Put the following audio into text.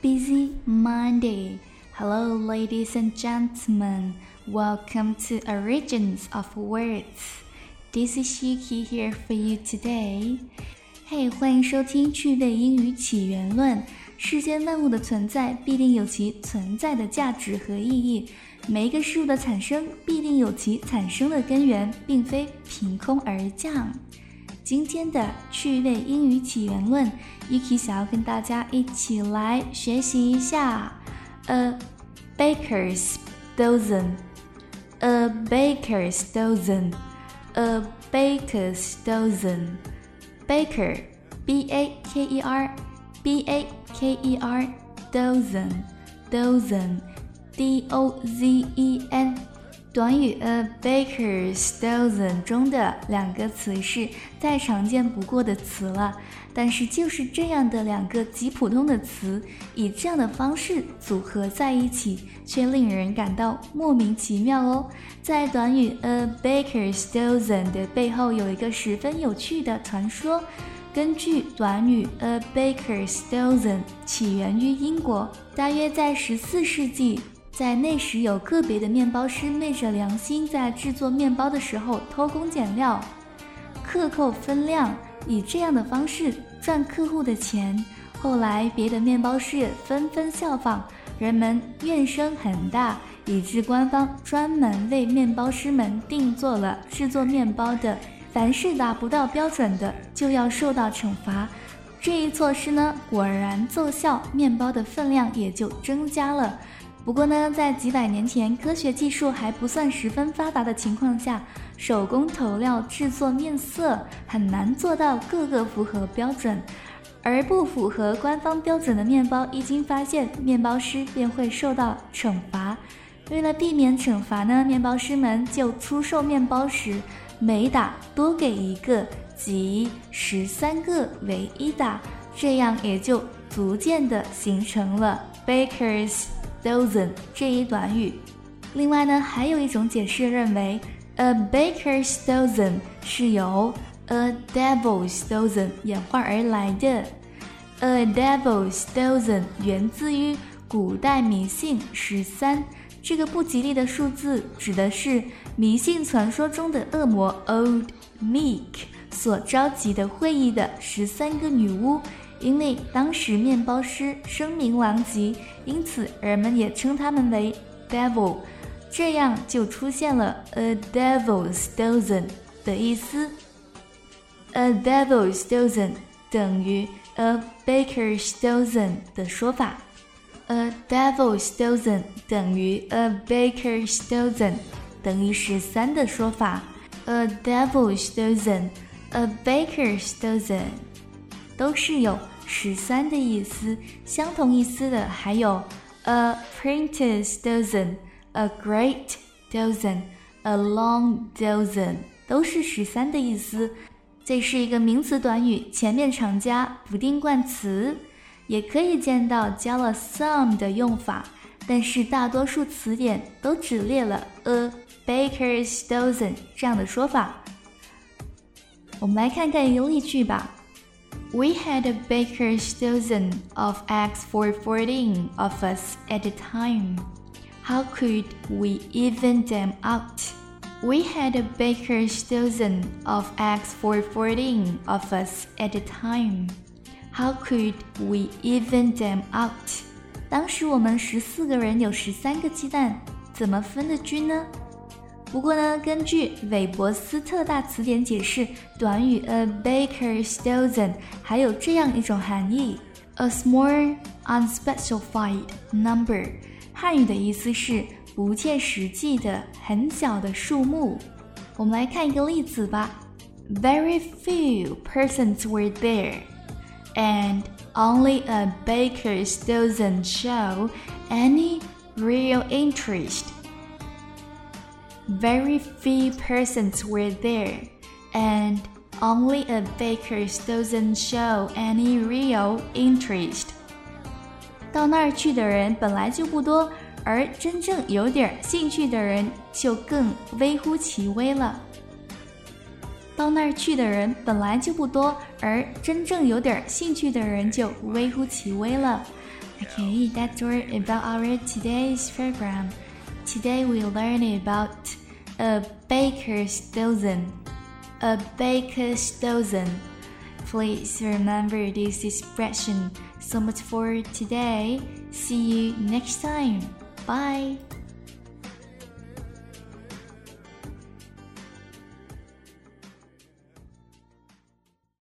Busy Monday. Hello, ladies and gentlemen. Welcome to Origins of Words. This is Yuki here for you today. Hey, 欢迎收听趣味英语起源论。世间万物的存在必定有其存在的价值和意义，每一个事物的产生必定有其产生的根源，并非凭空而降。今天的趣味英语起源论 Yuki 想要跟大家一起来学习一下 A baker's dozen. A baker's dozen. A baker's dozen. Baker, B-A-K-E-R, B-A-K-E-R, dozen, dozen, D-O-Z-E-N。短语 A baker's dozen 中的两个词是再常见不过的词了，但是就是这样的两个极普通的词，以这样的方式组合在一起，却令人感到莫名其妙哦。在短语 A baker's dozen 的背后有一个十分有趣的传说。根据短语 A baker's dozen 起源于英国，大约在14世纪，在那时有个别的面包师昧着良心在制作面包的时候偷工减料，克扣分量，以这样的方式赚客户的钱。后来别的面包师也纷纷效仿，人们怨声很大，以致官方专门为面包师们定做了制作面包的，凡是达不到标准的就要受到惩罚。这一措施呢，果然奏效，面包的分量也就增加了。不过呢，在几百年前科学技术还不算十分发达的情况下，手工投料制作面色很难做到各个符合标准，而不符合官方标准的面包一经发现，面包师便会受到惩罚。为了避免惩罚呢，面包师们就出售面包时每打多给一个，即13个为一打，这样也就逐渐的形成了 baker's dozen 这一短语。另外呢，还有一种解释认为 A baker's dozen 是由 A devil's dozen 演化而来的。 A devil's dozen 源自于古代迷信13，这个不吉利的数字指的是迷信传说中的恶魔 Old Meek 所召集的会议的13个女巫。因为当时面包师声名狼藉，因此人们也称他们为 devil， 这样就出现了 A devil's dozen 的意思。 A devil's dozen 等于 A baker's dozen 的说法。 A devil's dozen 等于 A baker's dozen 等于13的说法。 A devil's dozen, A baker's dozen 都是有13的意思。相同意思的还有 A printer's dozen, A great dozen, A long dozen 都是13的意思。这是一个名词短语，前面常加不定冠词，也可以见到加了 some 的用法，但是大多数词典都只列了 A baker's dozen 这样的说法。我们来看看一个例句吧。We had a baker's dozen of eggs for 14 of us at a time. How could we even them out? We had a baker's dozen of eggs for 14 of us at a time. How could we even them out? 当时我们14个人有13个鸡蛋，怎么分得均呢？不过呢，根据韦伯斯特大词典解释，短语 A baker's dozen 还有这样一种含义 A small unspecified number， 汉语的意思是不切实际的很小的数目。我们来看一个例子吧。 Very few persons were there, and only a baker's dozen show any real interest.Very few persons were there, and only a baker's dozen show any real interest. 到那儿去的人本来就不多，而真正有点兴趣的人就更微乎其微了。 到那儿去的人本来就不多，而真正有点兴趣的人就微乎其微了。Okay, that's all about our today's program. Today we learn about a baker's dozen. A baker's dozen. Please remember this expression. So much for today. See you next time. Bye.